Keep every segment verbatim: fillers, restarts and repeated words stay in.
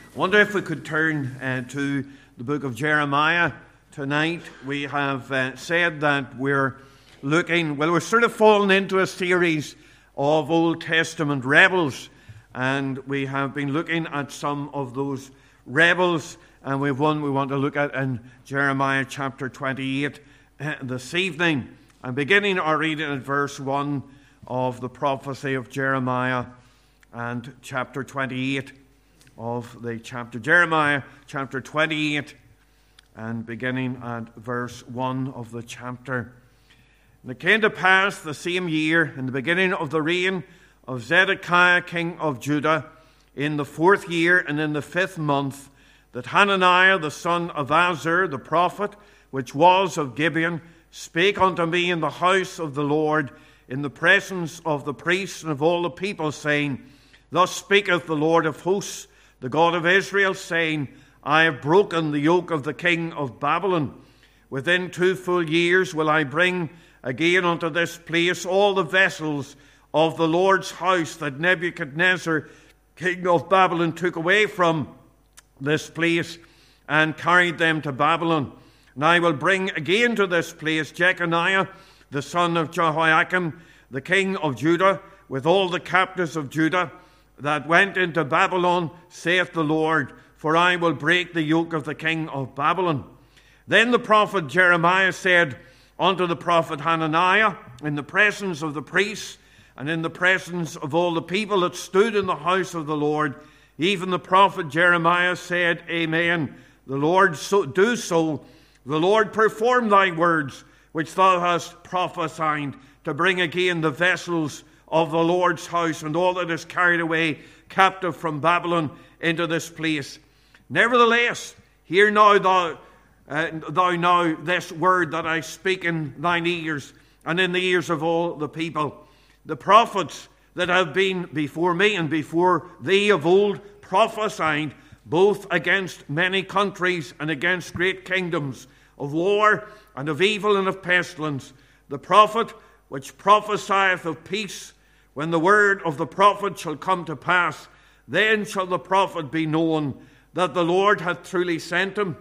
I wonder if we could turn uh, to the book of Jeremiah tonight. We have uh, said that we're looking, well, we're sort of fallen into a series of Old Testament rebels, and we have been looking at some of those rebels, and we've one we want to look at in Jeremiah chapter twenty-eight uh, this evening. I'm beginning our reading at verse one of the prophecy of Jeremiah and chapter twenty-eight of the chapter. Jeremiah chapter twenty-eight and beginning at verse one of the chapter. And it came to pass the same year, in the beginning of the reign of Zedekiah king of Judah, in the fourth year and in the fifth month, that Hananiah the son of Azur the prophet, which was of Gibeon, spake unto me in the house of the Lord, in the presence of the priests and of all the people, saying, Thus speaketh the Lord of hosts, the God of Israel, saying, I have broken the yoke of the king of Babylon. Within two full years will I bring again unto this place all the vessels of the Lord's house that Nebuchadnezzar, king of Babylon, took away from this place and carried them to Babylon. And I will bring again to this place Jeconiah, the son of Jehoiakim, the king of Judah, with all the captives of Judah that went into Babylon, saith the Lord, for I will break the yoke of the king of Babylon. Then the prophet Jeremiah said unto the prophet Hananiah, in the presence of the priests and in the presence of all the people that stood in the house of the Lord, even the prophet Jeremiah said, Amen. The Lord so, do so. The Lord perform thy words, which thou hast prophesied, to bring again the vessels of the Lord's house and all that is carried away captive from Babylon into this place. Nevertheless, hear now thou, uh, thou now this word that I speak in thine ears and in the ears of all the people. The prophets that have been before me and before thee of old prophesied both against many countries and against great kingdoms, of war and of evil and of pestilence. The prophet which prophesieth of peace, when the word of the prophet shall come to pass, then shall the prophet be known that the Lord hath truly sent him.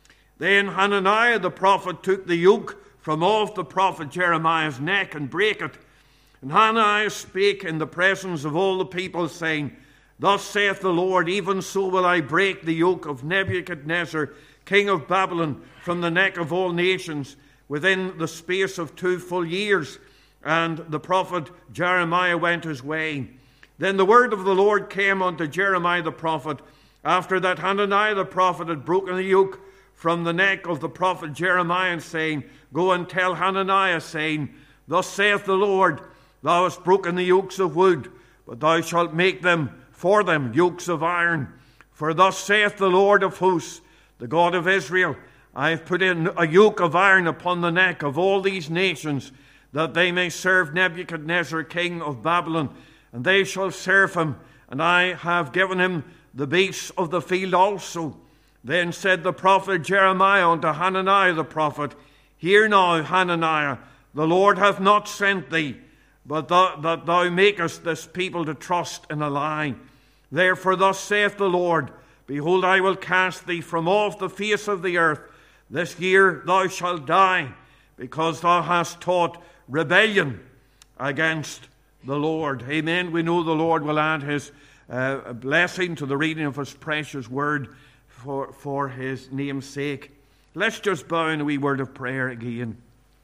Then Hananiah the prophet took the yoke from off the prophet Jeremiah's neck and brake it. And Hananiah spake in the presence of all the people, saying, Thus saith the Lord, even so will I break the yoke of Nebuchadnezzar, king of Babylon, from the neck of all nations, within the space of two full years. And the prophet Jeremiah went his way. Then the word of the Lord came unto Jeremiah the prophet, after that Hananiah the prophet had broken the yoke from the neck of the prophet Jeremiah, saying, Go and tell Hananiah, saying, Thus saith the Lord, Thou hast broken the yokes of wood, but thou shalt make them for them yokes of iron. For thus saith the Lord of hosts, the God of Israel, I have put in a yoke of iron upon the neck of all these nations, that they may serve Nebuchadnezzar, king of Babylon, and they shall serve him, and I have given him the beasts of the field also. Then said the prophet Jeremiah unto Hananiah the prophet, Hear now, Hananiah, the Lord hath not sent thee, but that, that thou makest this people to trust in a lie. Therefore thus saith the Lord, Behold, I will cast thee from off the face of the earth. This year thou shalt die, because thou hast taught rebellion against the Lord. Amen. We know the Lord will add his uh, blessing to the reading of his precious word for, for his name's sake. Let's just bow in a wee word of prayer again.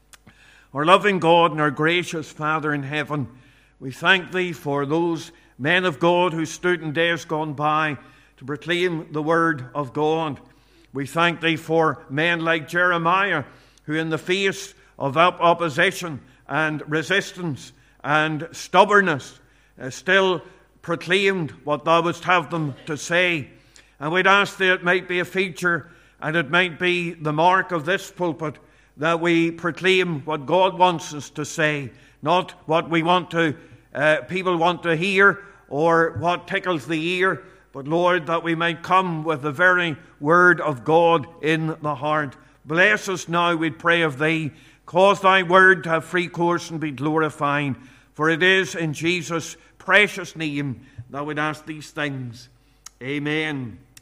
Our loving God and our gracious Father in heaven, we thank thee for those men of God who stood in days gone by to proclaim the word of God. We thank thee for men like Jeremiah, who in the face of opposition and resistance and stubbornness uh, still proclaimed what thou wouldst have them to say. And we'd ask that it might be a feature and it might be the mark of this pulpit that we proclaim what God wants us to say, not what we want to, uh, people want to hear or what tickles the ear, but Lord, that we might come with the very word of God in the heart. Bless us now, we pray of thee. Cause thy word to have free course and be glorified. For it is in Jesus' precious name that we'd ask these things. Amen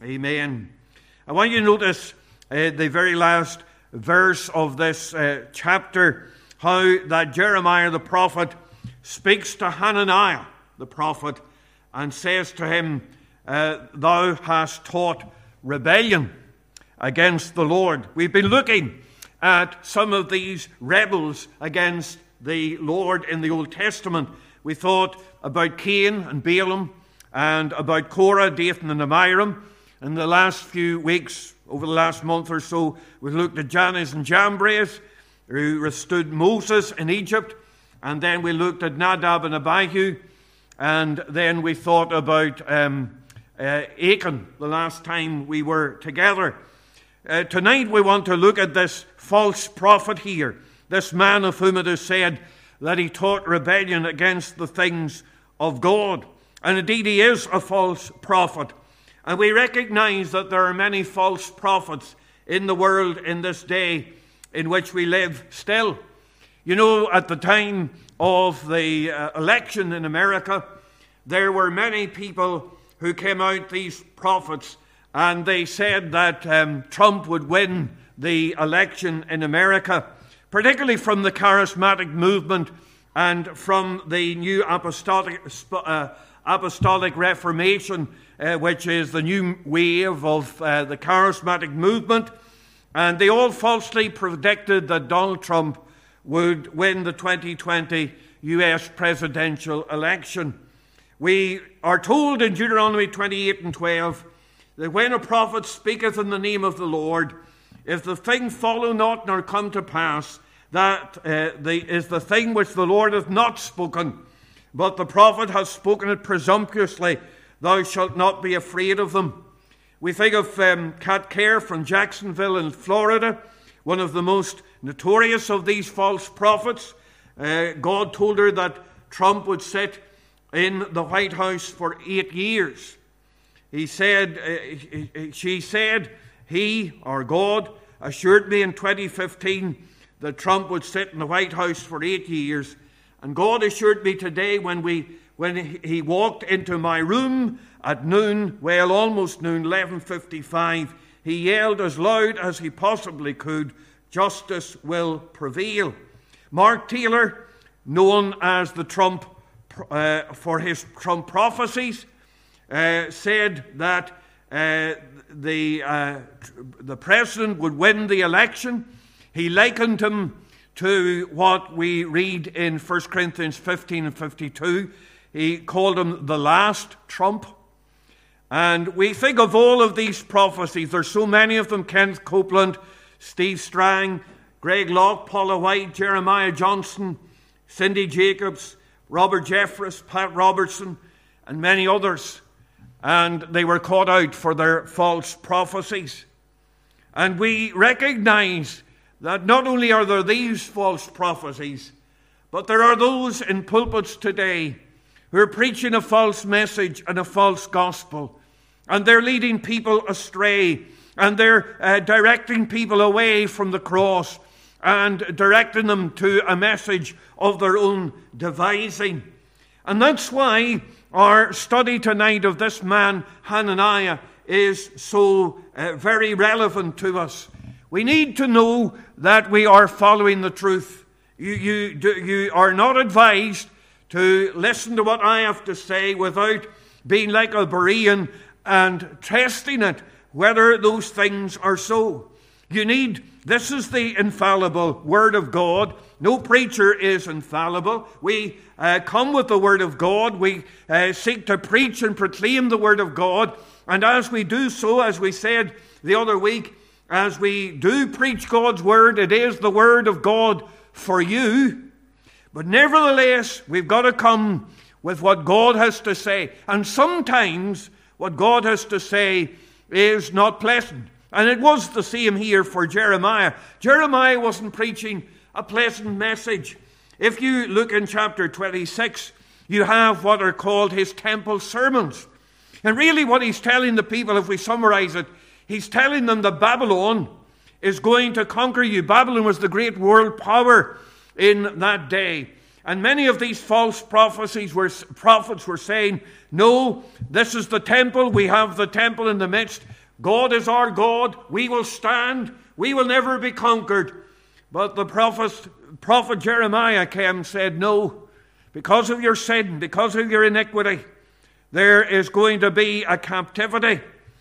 Amen. I want you to notice uh, the very last verse of this uh, chapter, how that Jeremiah the prophet speaks to Hananiah the prophet and says to him, uh, thou hast taught rebellion against the Lord. We've been looking at some of these rebels against the Lord in the Old Testament. We thought about Cain and Balaam and about Korah, Dathan and Abiram. In the last few weeks, over the last month or so, we looked at Jannes and Jambres, who withstood Moses in Egypt. And then we looked at Nadab and Abihu. And then we thought about um, uh, Achan the last time we were together. Uh, tonight we want to look at this false prophet here, this man of whom it is said that he taught rebellion against the things of God. And indeed he is a false prophet. And we recognize that there are many false prophets in the world in this day in which we live still. You know, at the time of the uh, election in America, there were many people who came out, these prophets, and they said that um, Trump would win the election in America, particularly from the charismatic movement and from the new apostolic, uh, apostolic reformation, uh, which is the new wave of uh, the charismatic movement. And they all falsely predicted that Donald Trump would win the twenty twenty U S presidential election. We are told in Deuteronomy twenty-eight and twelve that when a prophet speaketh in the name of the Lord, if the thing follow not nor come to pass, that uh, the, is the thing which the Lord hath not spoken, but the prophet hath spoken it presumptuously, thou shalt not be afraid of them. We think of um, Kat Kerr from Jacksonville in Florida, one of the most notorious of these false prophets. Uh, God told her that Trump would sit in the White House for eight years. He said, uh, she said, he, or God, assured me in twenty fifteen that Trump would sit in the White House for eight years. And God assured me today when we when he walked into my room at noon, well, almost noon, eleven fifty-five, he yelled as loud as he possibly could, justice will prevail. Mark Taylor, known as the Trump, uh, for his Trump prophecies, uh, said that uh, the, uh, the president would win the election. He likened him to what we read in First Corinthians fifteen and fifty-two. He called him the last Trump. And we think of all of these prophecies. There's so many of them. Kenneth Copeland, Steve Strang, Greg Locke, Paula White, Jeremiah Johnson, Cindy Jacobs, Robert Jeffress, Pat Robertson, and many others. And they were caught out for their false prophecies. And we recognize that not only are there these false prophecies, but there are those in pulpits today who are preaching a false message and a false gospel. And they're leading people astray. And they're uh, directing people away from the cross and directing them to a message of their own devising. And that's why our study tonight of this man, Hananiah, is so uh, very relevant to us. We need to know that we are following the truth. You, you, do, you are not advised to listen to what I have to say without being like a Berean and testing it, whether those things are so. You need, this is the infallible Word of God. No preacher is infallible. We uh, come with the Word of God. We uh, seek to preach and proclaim the Word of God. And as we do so, as we said the other week, as we do preach God's Word, it is the Word of God for you. But nevertheless, we've got to come with what God has to say. And sometimes what God has to say is not pleasant. And it was the same here for Jeremiah. Jeremiah wasn't preaching a pleasant message. If you look in chapter twenty-six, you have what are called his temple sermons. And really what he's telling the people, if we summarize it, he's telling them that Babylon is going to conquer you. Babylon was the great world power in that day. And many of these false prophecies were, prophets were saying, no, this is the temple. We have the temple in the midst. God is our God. We will stand. We will never be conquered. But the prophet, prophet Jeremiah came and said, no, because of your sin, because of your iniquity, there is going to be a captivity.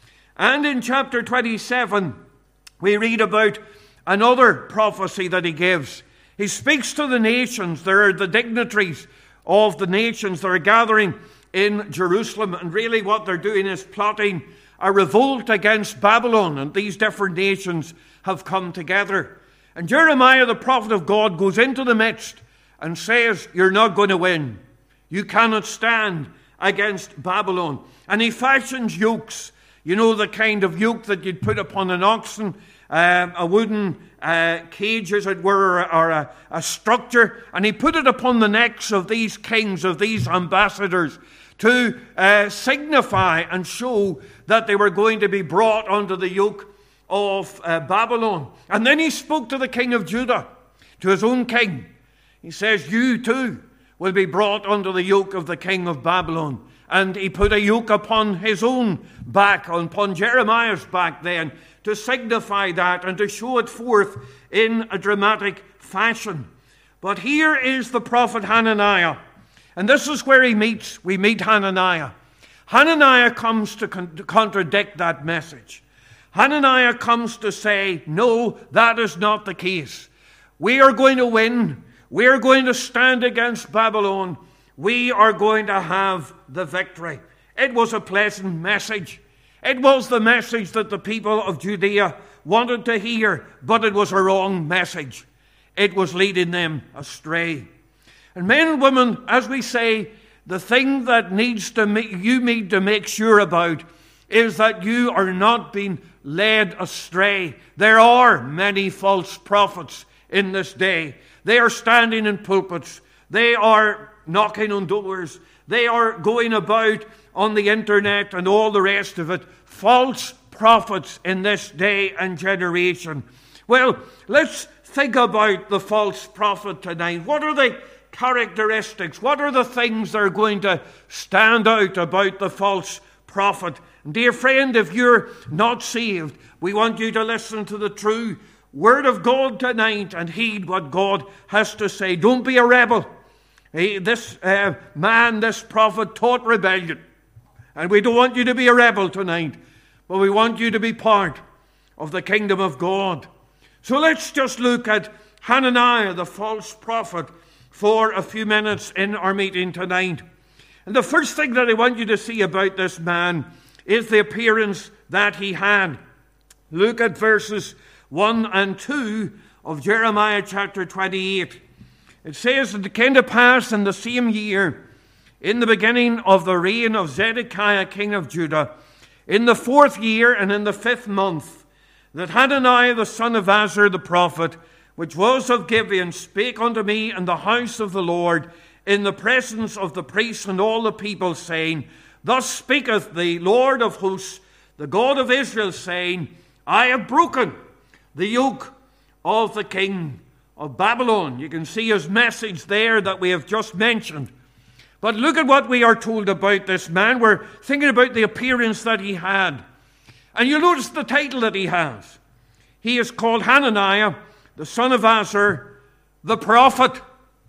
And in chapter twenty-seven, we read about another prophecy that he gives. He speaks to the nations. There are the dignitaries of the nations that are gathering in Jerusalem. And really what they're doing is plotting a revolt against Babylon. And these different nations have come together. And Jeremiah, the prophet of God, goes into the midst and says, you're not going to win. You cannot stand against Babylon. And he fashions yokes. You know, the kind of yoke that you'd put upon an oxen, uh, a wooden uh, cage, as it were, or a, a structure. And he put it upon the necks of these kings, of these ambassadors, to uh, signify and show that they were going to be brought under the yoke of uh, Babylon. And then he spoke to the king of Judah, to his own king. He says, you too will be brought under the yoke of the king of Babylon. And he put a yoke upon his own back, upon Jeremiah's back then, to signify that and to show it forth in a dramatic fashion. But here is the prophet Hananiah. And this is where he meets. We meet Hananiah. Hananiah comes to, con- to contradict that message. Hananiah comes to say, no, that is not the case. We are going to win. We are going to stand against Babylon. We are going to have the victory. It was a pleasant message. It was the message that the people of Judea wanted to hear, but it was a wrong message. It was leading them astray. And men and women, as we say, the thing that needs to make, you need to make sure about is that you are not being led astray. There are many false prophets in this day. They are standing in pulpits. They are knocking on doors. They are going about on the internet and all the rest of it. False prophets in this day and generation. Well, let's think about the false prophet tonight. What are the characteristics? What are the things that are going to stand out about the false prophet? Dear friend, if you're not saved, we want you to listen to the true Word of God tonight and heed what God has to say. Don't be a rebel. He, this uh, man, this prophet, taught rebellion. And we don't want you to be a rebel tonight, but we want you to be part of the kingdom of God. So let's just look at Hananiah, the false prophet, for a few minutes in our meeting tonight. And the first thing that I want you to see about this man is the appearance that he had. Look at verses one and two of Jeremiah chapter twenty-eight. It says, "And it came to pass in the same year, in the beginning of the reign of Zedekiah king of Judah, in the fourth year and in the fifth month, that Hananiah the son of Azur the prophet, which was of Gibeon, spake unto me in the house of the Lord, in the presence of the priests and all the people, saying, Thus speaketh the Lord of hosts, the God of Israel, saying, I have broken the yoke of the king of Babylon." You can see his message there that we have just mentioned. But look at what we are told about this man. We're thinking about the appearance that he had. And you notice the title that he has. He is called Hananiah, the son of Azur, the prophet.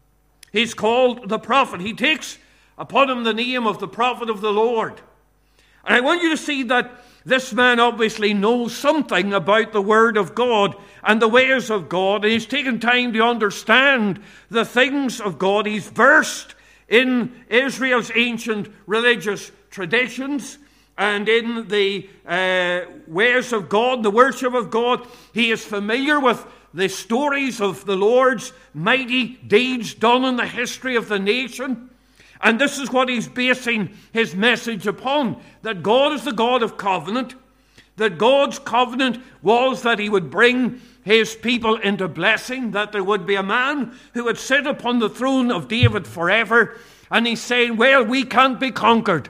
He's called the prophet. He takes upon him the name of the prophet of the Lord. And I want you to see that this man obviously knows something about the Word of God and the ways of God. And he's taken time to understand the things of God. He's versed in Israel's ancient religious traditions and in the uh, ways of God, the worship of God. He is familiar with the stories of the Lord's mighty deeds done in the history of the nation. And this is what he's basing his message upon, that God is the God of covenant, that God's covenant was that he would bring his people into blessing, that there would be a man who would sit upon the throne of David forever. And he's saying, well, we can't be conquered.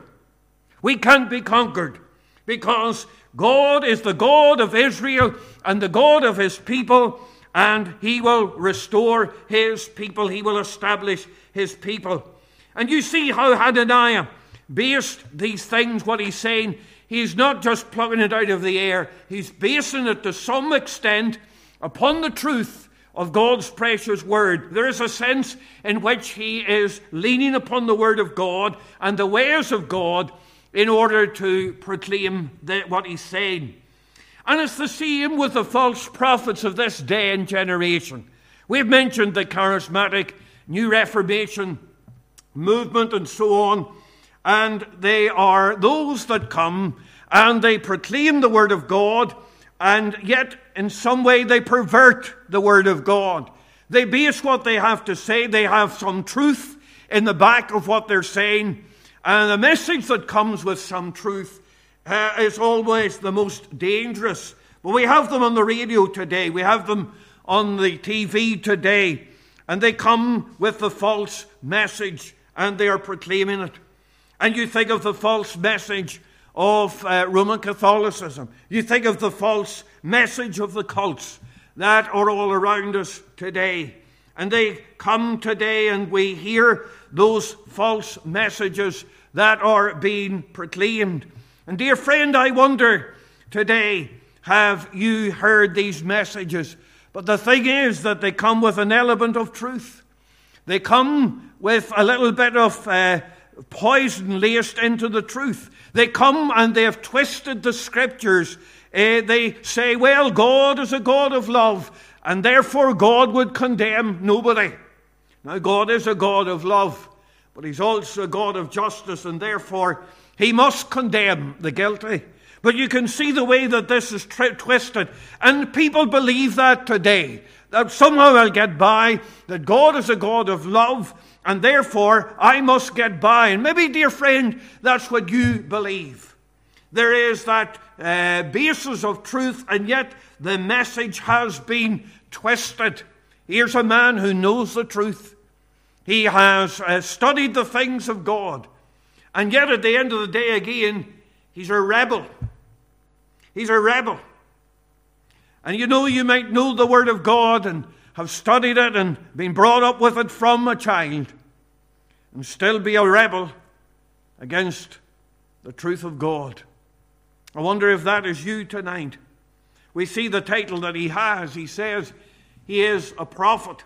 We can't be conquered because God is the God of Israel and the God of his people, and he will restore his people. He will establish his people. And you see how Hananiah based these things, what he's saying, he's not just plucking it out of the air. He's basing it to some extent upon the truth of God's precious word. There is a sense in which he is leaning upon the word of God and the ways of God in order to proclaim the, what he's saying. And it's the same with the false prophets of this day and generation. We've mentioned the charismatic New Reformation movement and so on, and they are those that come and they proclaim the word of God, and yet in some way they pervert the word of God. They base what they have to say. They have some truth in the back of what they're saying, and the message that comes with some truth uh, is always the most dangerous. But we have them on the radio today. We have them on the T V today, and they come with the false message and they are proclaiming it. And you think of the false message of uh, Roman Catholicism. You think of the false message of the cults that are all around us today. And they come today and we hear those false messages that are being proclaimed. And dear friend, I wonder today, have you heard these messages? But the thing is that they come with an element of truth. They come with a little bit of uh, poison laced into the truth. They come and they have twisted the scriptures. Uh, they say, well, God is a God of love, and therefore God would condemn nobody. Now, God is a God of love, but he's also a God of justice, and therefore he must condemn the guilty. But you can see the way that this is tri- twisted. And people believe that today. That somehow I'll get by. That God is a God of love. And therefore I must get by. And maybe, dear friend, that's what you believe. There is that uh, basis of truth. And yet the message has been twisted. Here's a man who knows the truth. He has uh, studied the things of God. And yet at the end of the day again, he's a rebel. He's a rebel. And you know, you might know the Word of God and have studied it and been brought up with it from a child and still be a rebel against the truth of God. I wonder if that is you tonight. We see the title that he has. He says he is a prophet.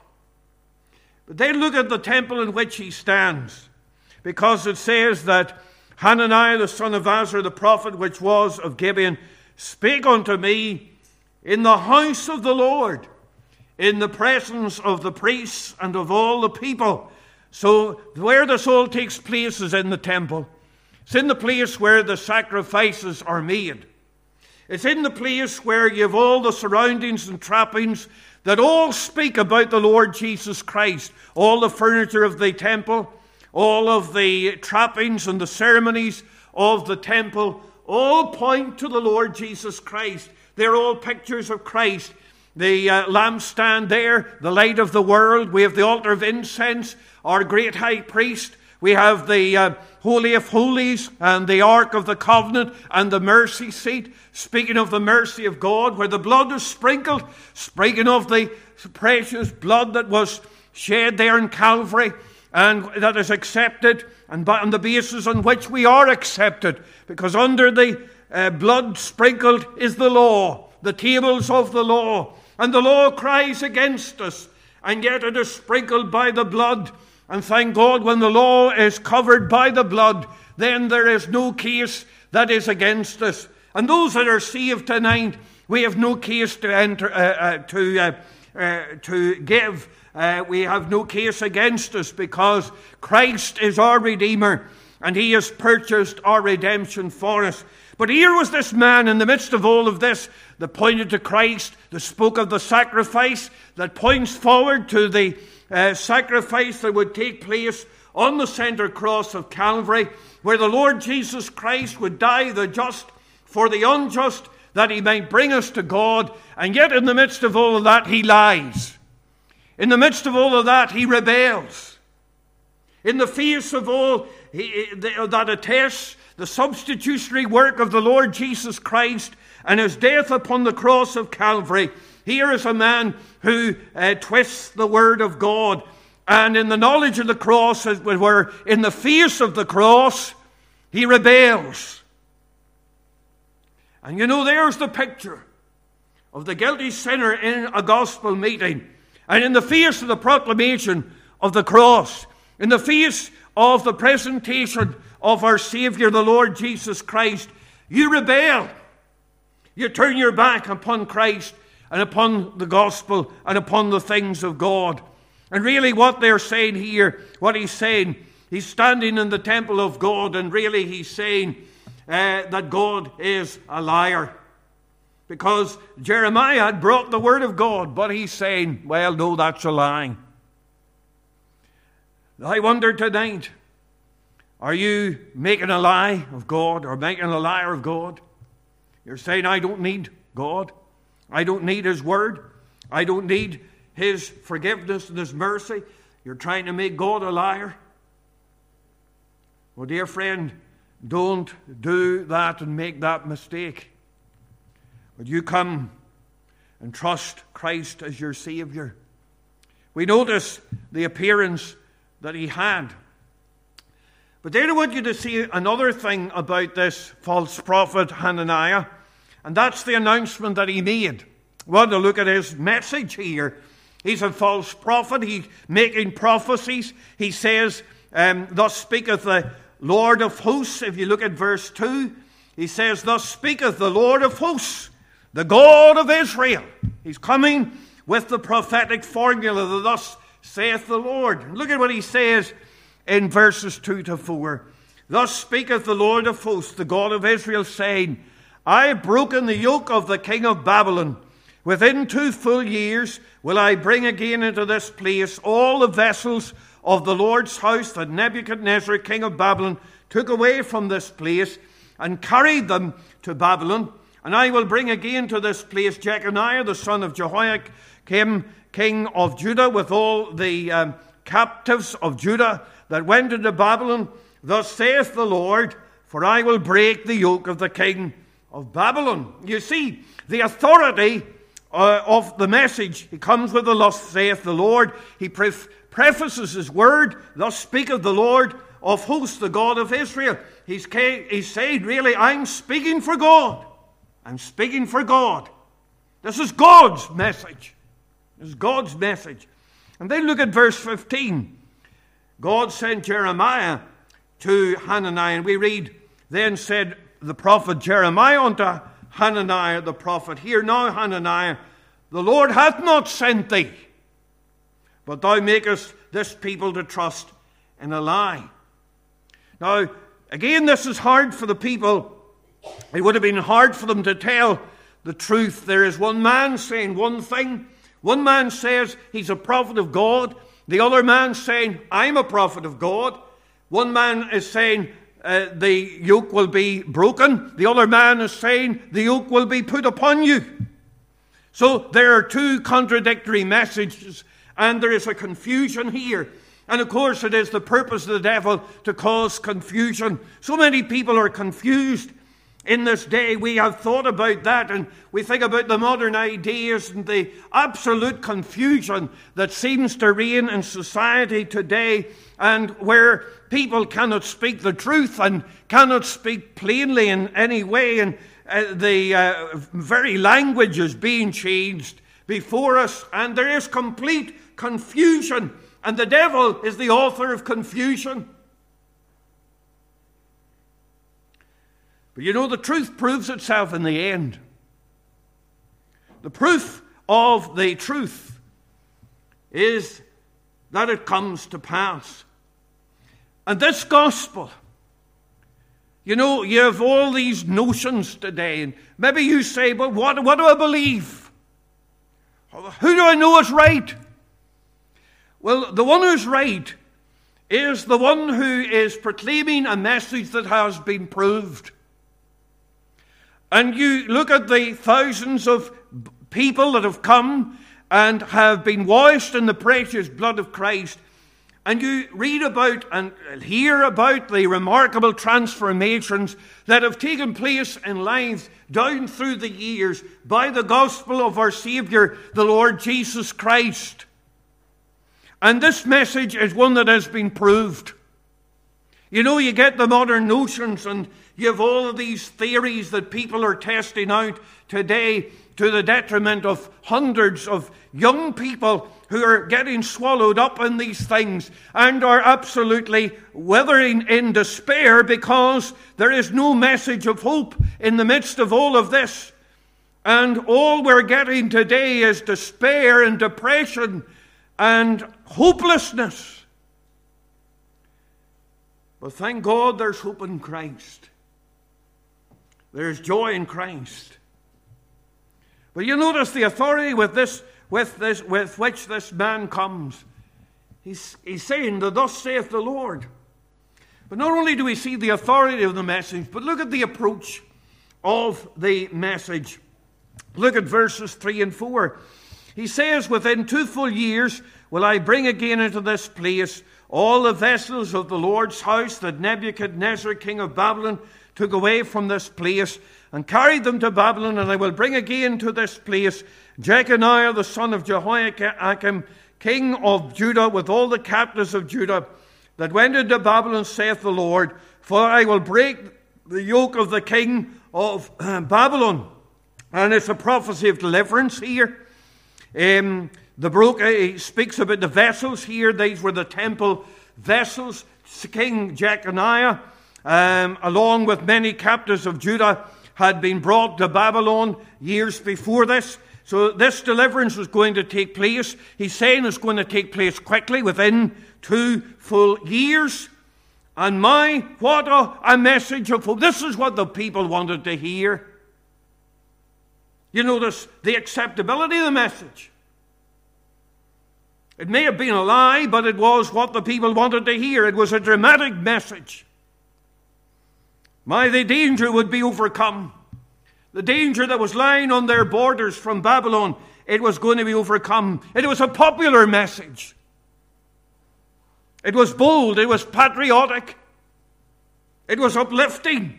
But then look at the temple in which he stands, because it says that Hananiah the son of Azar, the prophet which was of Gibeon, spake unto me in the house of the Lord, in the presence of the priests and of all the people. So where this all takes place is in the temple. It's in the place where the sacrifices are made. It's in the place where you have all the surroundings and trappings that all speak about the Lord Jesus Christ. All the furniture of the temple, all of the trappings and the ceremonies of the temple, all point to the Lord Jesus Christ. They're all pictures of Christ. The uh, lampstand there, the light of the world. We have the altar of incense, our great high priest. We have the uh, Holy of Holies and the Ark of the Covenant and the mercy seat. Speaking of the mercy of God, where the blood is sprinkled. Speaking of the precious blood that was shed there in Calvary and that is accepted, and on the basis on which we are accepted, because under the uh, blood sprinkled is the law, the tables of the law, and the law cries against us, and yet it is sprinkled by the blood. And thank God, when the law is covered by the blood, then there is no case that is against us. And those that are saved tonight, we have no case to enter uh, uh, to uh, uh, to give. Uh, we have no case against us, because Christ is our Redeemer and he has purchased our redemption for us. But here was this man in the midst of all of this that pointed to Christ, that spoke of the sacrifice, that points forward to the uh, sacrifice that would take place on the center cross of Calvary, where the Lord Jesus Christ would die the just for the unjust, that he might bring us to God. And yet in the midst of all of that, he lies. In the midst of all of that, he rebels. In the face of all he, that attests the substitutionary work of the Lord Jesus Christ and his death upon the cross of Calvary, here is a man who uh, twists the word of God. And in the knowledge of the cross, as we were in the face of the cross, he rebels. And you know, there's the picture of the guilty sinner in a gospel meeting. And in the face of the proclamation of the cross, in the face of the presentation of our Savior, the Lord Jesus Christ, you rebel. You turn your back upon Christ and upon the gospel and upon the things of God. And really what they're saying here, what he's saying, he's standing in the temple of God, and really he's saying uh, that God is a liar. Because Jeremiah had brought the word of God, but he's saying, well, no, that's a lie. I wonder tonight, are you making a lie of God or making a liar of God? You're saying, I don't need God. I don't need his word. I don't need his forgiveness and his mercy. You're trying to make God a liar. Well, dear friend, don't do that and make that mistake. Would you come and trust Christ as your Savior? We notice the appearance that he had. But then I want you to see another thing about this false prophet Hananiah, and that's the announcement that he made. We want to look at his message here. He's a false prophet. He's making prophecies. He says, um, thus speaketh the Lord of hosts. If you look at verse two, he says, thus speaketh the Lord of hosts, the God of Israel. He's coming with the prophetic formula, the thus saith the Lord. Look at what he says in verses two to four. Thus speaketh the Lord of hosts, the God of Israel, saying, I have broken the yoke of the king of Babylon. Within two full years will I bring again into this place all the vessels of the Lord's house that Nebuchadnezzar, king of Babylon, took away from this place and carried them to Babylon. And I will bring again to this place Jeconiah, the son of Jehoiakim, king of Judah, with all the um, captives of Judah that went into Babylon. Thus saith the Lord, for I will break the yoke of the king of Babylon. You see, the authority uh, of the message, he comes with the thus saith the Lord. He pref- prefaces his word, thus speaketh the Lord of hosts, the God of Israel. He's, he's saying, really, I'm speaking for God. I'm speaking for God. This is God's message. This is God's message. And then look at verse fifteen. God sent Jeremiah to Hananiah. And we read, then said the prophet Jeremiah unto Hananiah the prophet, hear now, Hananiah, the Lord hath not sent thee, but thou makest this people to trust in a lie. Now, again, this is hard for the people. It would have been hard for them to tell the truth. There is one man saying one thing. One man says he's a prophet of God. The other man saying, I'm a prophet of God. One man is saying uh, the yoke will be broken. The other man is saying the yoke will be put upon you. So there are two contradictory messages, and there is a confusion here. And of course it is the purpose of the devil to cause confusion. So many people are confused in this day. We have thought about that, and we think about the modern ideas and the absolute confusion that seems to reign in society today, and where people cannot speak the truth and cannot speak plainly in any way, and uh, the uh, very language is being changed before us, and there is complete confusion, and the devil is the author of confusion. But you know, the truth proves itself in the end. The proof of the truth is that it comes to pass. And this gospel, you know, you have all these notions today, and maybe you say, but what, what do I believe? Who do I know is right? Well, the one who's right is the one who is proclaiming a message that has been proved. And you look at the thousands of people that have come and have been washed in the precious blood of Christ, and you read about and hear about the remarkable transformations that have taken place in lives down through the years by the gospel of our Savior, the Lord Jesus Christ. And this message is one that has been proved. You know, you get the modern notions and you have all of these theories that people are testing out today to the detriment of hundreds of young people who are getting swallowed up in these things and are absolutely withering in despair because there is no message of hope in the midst of all of this. And all we're getting today is despair and depression and hopelessness. But thank God there's hope in Christ. There's joy in Christ. But you notice the authority with this, with this, with which this man comes. He's, he's saying that thus saith the Lord. But not only do we see the authority of the message, but look at the approach of the message. Look at verses three and four. He says, within two full years will I bring again into this place all the vessels of the Lord's house that Nebuchadnezzar, king of Babylon, took away from this place and carried them to Babylon, and I will bring again to this place Jeconiah the son of Jehoiakim, king of Judah, with all the captives of Judah that went into Babylon, saith the Lord, for I will break the yoke of the king of Babylon. And it's a prophecy of deliverance here. Um, the broke, he speaks about the vessels here. These were the temple vessels. King Jeconiah, um, along with many captives of Judah, had been brought to Babylon years before this. So this deliverance was going to take place. He's saying it's going to take place quickly, within two full years. And my, what a, a message of hope. This is what the people wanted to hear. You notice the acceptability of the message. It may have been a lie, but it was what the people wanted to hear. It was a dramatic message. My, the danger would be overcome. The danger that was lying on their borders from Babylon, it was going to be overcome. It was a popular message. It was bold. It was patriotic. It was uplifting.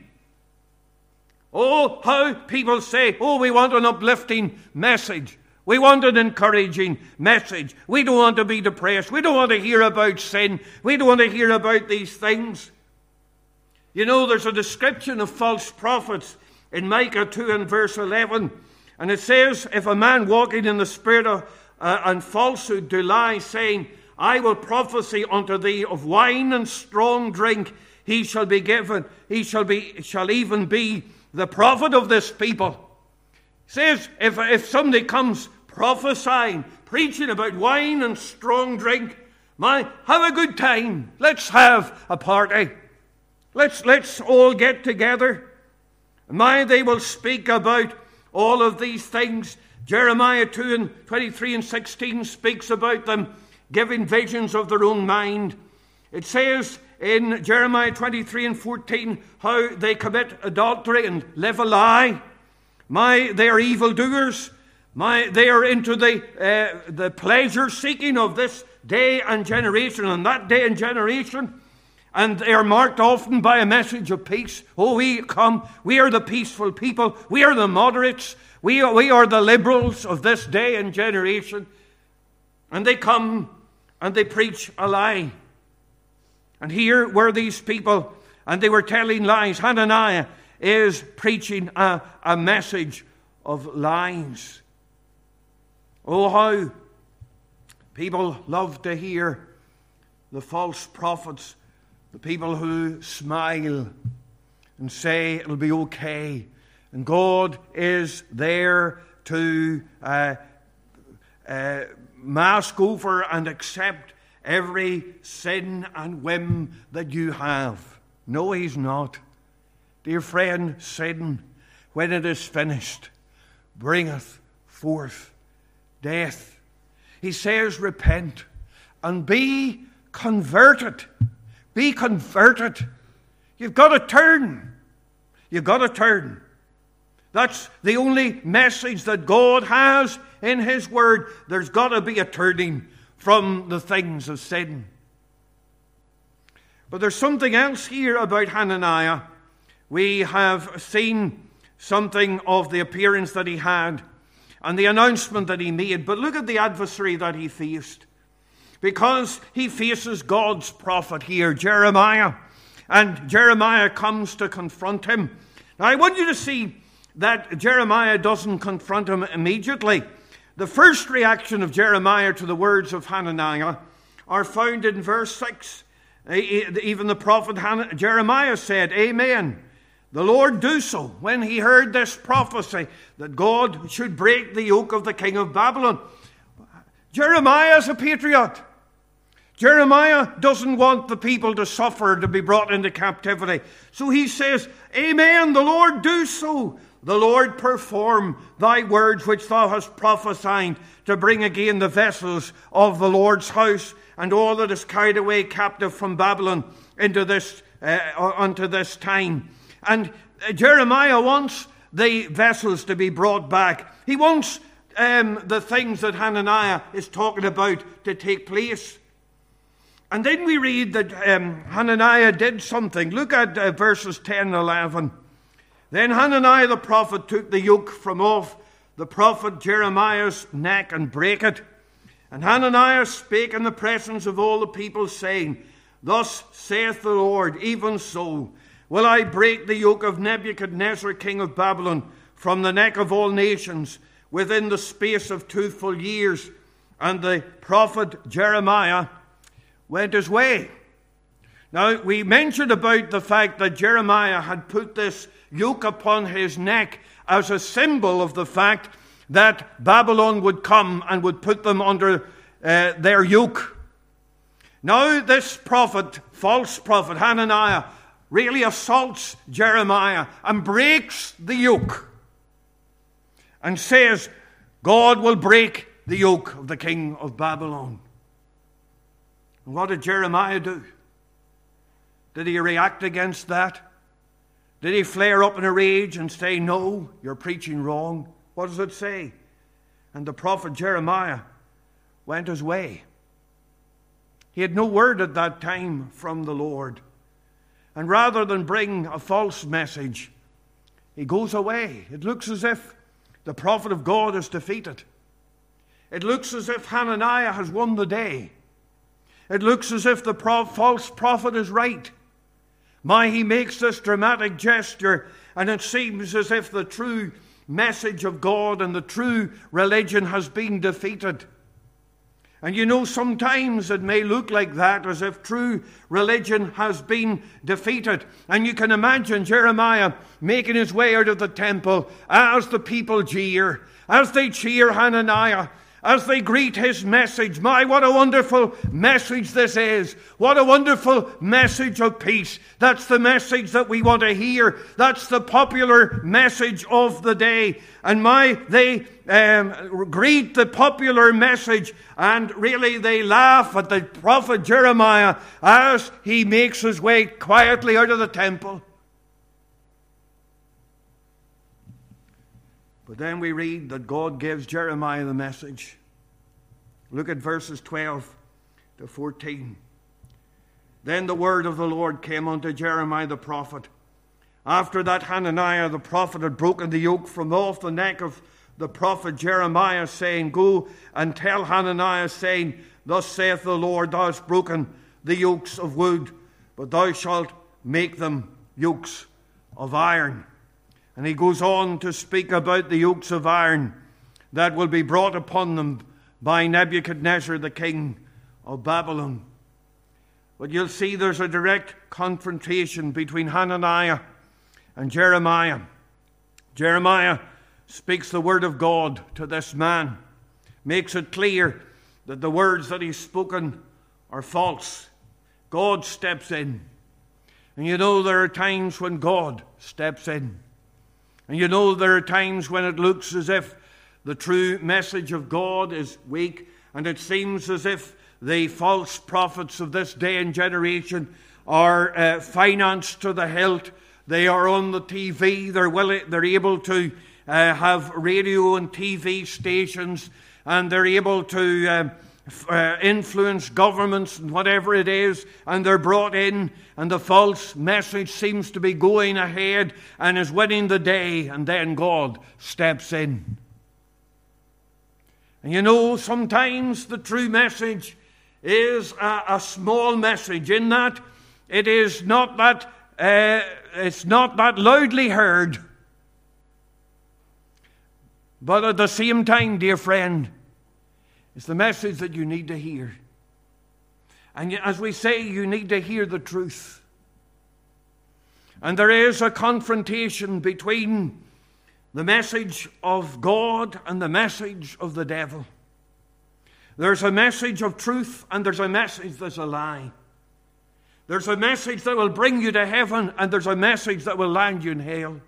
Oh, how people say, oh, we want an uplifting message. We want an encouraging message. We don't want to be depressed. We don't want to hear about sin. We don't want to hear about these things. You know, there's a description of false prophets in Micah two and verse eleven. And it says, if a man walking in the spirit of uh, and falsehood do lie, saying, I will prophesy unto thee of wine and strong drink, he shall be given, he shall be, shall even be the prophet of this people. It says, if, if somebody comes prophesying, preaching about wine and strong drink, my, have a good time. Let's have a party. Let's, let's all get together. My, they will speak about all of these things. Jeremiah two and twenty-three and sixteen speaks about them giving visions of their own mind. It says in Jeremiah twenty-three and fourteen how they commit adultery and live a lie. My, they are evildoers. My, they are into the uh, the pleasure seeking of this day and generation and that day and generation. And they are marked often by a message of peace. Oh, we come, we are the peaceful people. We are the moderates. We are, we are the liberals of this day and generation. And they come and they preach a lie. And here were these people, and they were telling lies. Hananiah is preaching a, a message of lies. Oh, how people love to hear the false prophets, the people who smile and say it'll be okay. And God is there to uh, uh, mask over and accept every sin and whim that you have. No, he's not. Dear friend, sin, when it is finished, bringeth forth death. He says, repent and be converted. Be converted. You've got to turn. You've got to turn. That's the only message that God has in His Word. There's got to be a turning from the things of sin. But there's something else here about Hananiah. We have seen something of the appearance that he had and the announcement that he made. But look at the adversary that he faced. Because he faces God's prophet here, Jeremiah. and Jeremiah comes to confront him. Now, I want you to see that Jeremiah doesn't confront him immediately. The first reaction of Jeremiah to the words of Hananiah are found in verse six. Even the prophet Han- Jeremiah said, Amen. The Lord do so, when he heard this prophecy that God should break the yoke of the king of Babylon. Jeremiah is a patriot. Jeremiah doesn't want the people to suffer, to be brought into captivity. So he says, Amen, the Lord do so. The Lord perform thy words which thou hast prophesied, to bring again the vessels of the Lord's house, and all that is carried away captive from Babylon into this uh, unto this time. And Jeremiah wants the vessels to be brought back. He wants um, the things that Hananiah is talking about to take place. And then we read that um, Hananiah did something. Look at uh, verses ten and eleven. Then Hananiah the prophet took the yoke from off the prophet Jeremiah's neck and brake it. And Hananiah spake in the presence of all the people, saying, Thus saith the Lord, even so will I break the yoke of Nebuchadnezzar king of Babylon from the neck of all nations within the space of two full years. And the prophet Jeremiah went his way. Now, we mentioned about the fact that Jeremiah had put this yoke upon his neck as a symbol of the fact that Babylon would come and would put them under uh, their yoke. Now, this prophet, false prophet Hananiah, really assaults Jeremiah and breaks the yoke and says, God will break the yoke of the king of Babylon. And what did Jeremiah do? Did he react against that? Did he flare up in a rage and say, no, you're preaching wrong? What does it say? And the prophet Jeremiah went his way. He had no word at that time from the Lord. And rather than bring a false message, he goes away. It looks as if the prophet of God is defeated. It looks as if Hananiah has won the day. It looks as if the prof- false prophet is right. My, he makes this dramatic gesture, and it seems as if the true message of God and the true religion has been defeated. And you know, sometimes it may look like that, as if true religion has been defeated. And you can imagine Jeremiah making his way out of the temple as the people jeer, as they cheer Hananiah, as they greet his message. My, what a wonderful message this is. What a wonderful message of peace. That's the message that we want to hear. That's the popular message of the day. And my, they um, greet the popular message, and really they laugh at the prophet Jeremiah as he makes his way quietly out of the temple. But then we read that God gives Jeremiah the message. Look at verses twelve to fourteen. Then the word of the Lord came unto Jeremiah the prophet. After that Hananiah the prophet had broken the yoke from off the neck of the prophet Jeremiah, saying, Go and tell Hananiah, saying, Thus saith the Lord, Thou hast broken the yokes of wood, but thou shalt make them yokes of iron. And he goes on to speak about the yokes of iron that will be brought upon them by Nebuchadnezzar, the king of Babylon. But you'll see there's a direct confrontation between Hananiah and Jeremiah. Jeremiah speaks the word of God to this man, makes it clear that the words that he's spoken are false. God steps in. And you know there are times when God steps in. And you know there are times when it looks as if the true message of God is weak, and it seems as if the false prophets of this day and generation are uh, financed to the hilt. They are on the T V. They're willing, they're able to uh, have radio and T V stations, and they're able to uh, f- uh, influence governments and whatever it is, and they're brought in, and the false message seems to be going ahead and is winning the day, and then God steps in. And you know, sometimes the true message is a, a small message, in that It is not that, uh, it's not that loudly heard. But at the same time, dear friend, it's the message that you need to hear. And as we say, you need to hear the truth. And there is a confrontation between the message of God and the message of the devil. There's a message of truth and there's a message that's a lie. There's a message that will bring you to heaven and there's a message that will land you in hell.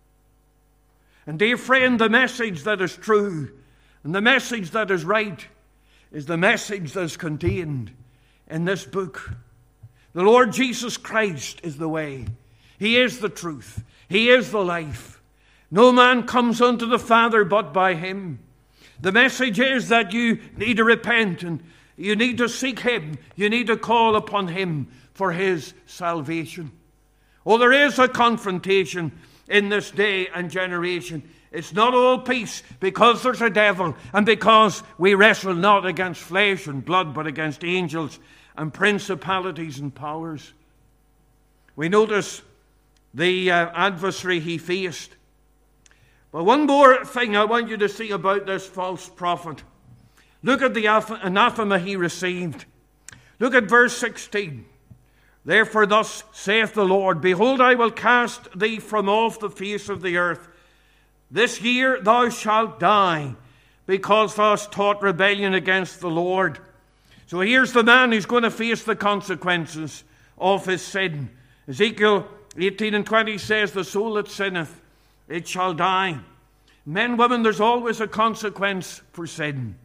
And dear friend, the message that is true and the message that is right is the message that is contained in this book. The Lord Jesus Christ is the way. He is the truth. He is the life. No man comes unto the Father but by him. The message is that you need to repent and you need to seek him. You need to call upon him for his salvation. Oh, there is a confrontation in this day and generation. It's not all peace because there's a devil and because we wrestle not against flesh and blood but against angels and principalities and powers. We notice the uh, adversary he faced. But one more thing I want you to see about this false prophet. Look at the anathema he received. Look at verse sixteen. Therefore thus saith the Lord, behold, I will cast thee from off the face of the earth. This year thou shalt die, because thou hast taught rebellion against the Lord. So here's the man who's going to face the consequences of his sin. Ezekiel eighteen and twenty says, the soul that sinneth, it shall die. Men, women, there's always a consequence for sin.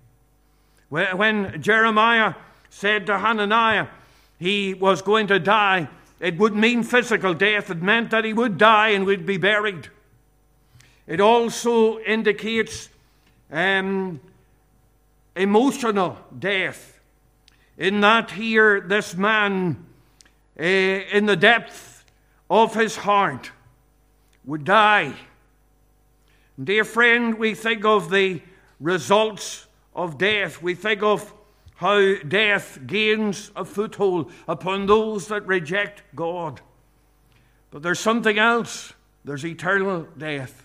When Jeremiah said to Hananiah he was going to die, it wouldn't mean physical death. It meant that he would die and would be buried. It also indicates um, emotional death, in that here this man, uh, in the depth of his heart, would die. Dear friend, we think of the results of death. We think of how death gains a foothold upon those that reject God. But there's something else. There's eternal death.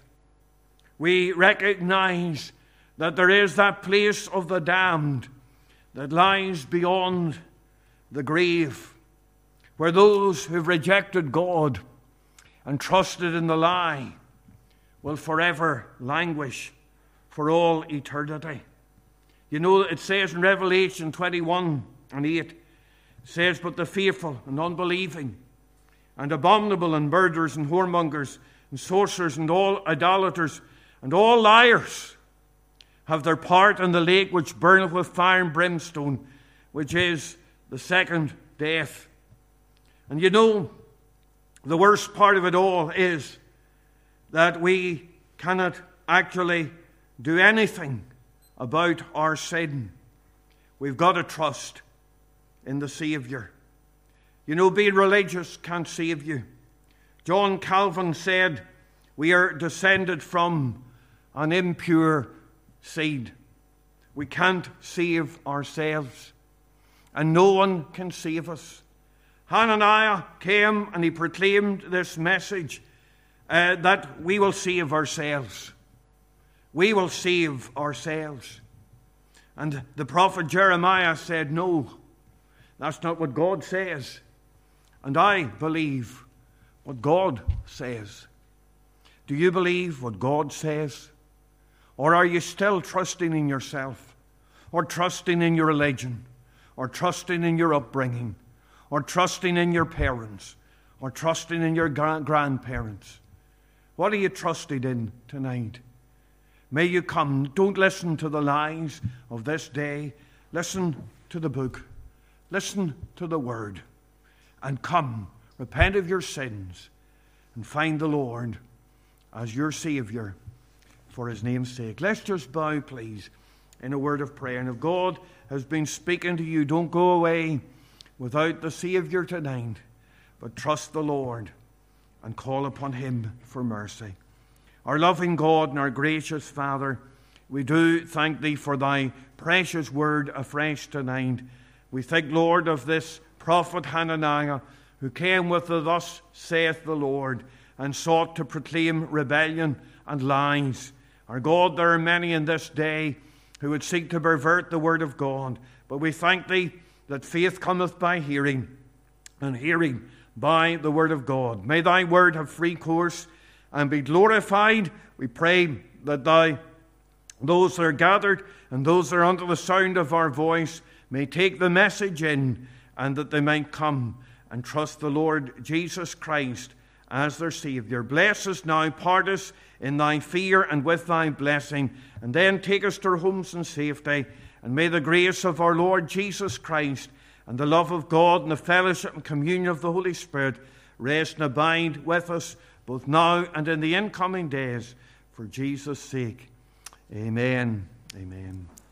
We recognize that there is that place of the damned that lies beyond the grave, where those who've rejected God and trusted in the lie will forever languish for all eternity. You know, it says in Revelation twenty-one and eight, it says, but the faithful and unbelieving and abominable and murderers and whoremongers and sorcerers and all idolaters and all liars have their part in the lake which burneth with fire and brimstone, which is the second death. And you know, the worst part of it all is that we cannot actually do anything about our sin. We've got to trust in the Savior. You know, being religious can't save you. John Calvin said, we are descended from an impure seed. We can't save ourselves, and no one can save us. Hananiah came and he proclaimed this message uh, that we will save ourselves. We will save ourselves. And the prophet Jeremiah said, no, that's not what God says. And I believe what God says. Do you believe what God says? Or are you still trusting in yourself? Or trusting in your religion? Or trusting in your upbringing? Or trusting in your parents? Or trusting in your gra- grandparents? What are you trusted in tonight? May you come. Don't listen to the lies of this day. Listen to the book. Listen to the word. And come, repent of your sins, and find the Lord as your Savior for his name's sake. Let's just bow, please, in a word of prayer. And if God has been speaking to you, don't go away without the Savior tonight, but trust the Lord and call upon him for mercy. Our loving God and our gracious Father, we do thank thee for thy precious word afresh tonight. We think, Lord, of this prophet Hananiah, who came with the "Thus saith the Lord," and sought to proclaim rebellion and lies. Our God, there are many in this day who would seek to pervert the word of God, but we thank thee that faith cometh by hearing, and hearing by the word of God. May thy word have free course and be glorified. We pray that thou, those that are gathered and those that are under the sound of our voice, may take the message in, and that they might come and trust the Lord Jesus Christ as their Saviour. Bless us now, part us in thy fear and with thy blessing, and then take us to our homes in safety. And may the grace of our Lord Jesus Christ and the love of God and the fellowship and communion of the Holy Spirit rest and abide with us both now and in the incoming days, for Jesus' sake. Amen. Amen.